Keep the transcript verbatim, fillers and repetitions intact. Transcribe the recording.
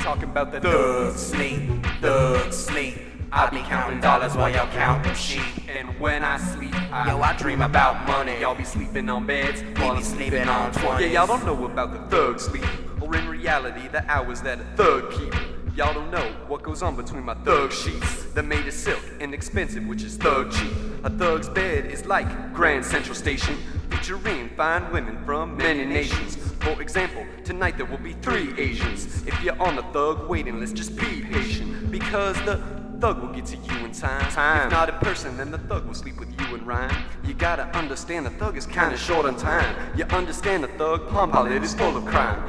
talking about the thug sleep, thug sleep. I be counting dollars while y'all counting sheep. And when I sleep, I, yo, I dream about money. Y'all be sleeping on beds, while be sleeping on twenties. Yeah, y'all don't know about the thug sleep, or in reality, the hours that a thug keep. Y'all don't know what goes on between my thug sheets. They're made of silk, inexpensive, which is thug cheap. A thug's bed is like Grand Central Station, featuring fine women from many nations. For example, tonight there will be three Asians. If you're on the thug waiting list, just be patient, because the thug will get to you in time. time. If not in person, then the thug will sleep with you in rhyme. You gotta understand the thug is kinda short on time. You understand the thug palm palette is full of crime.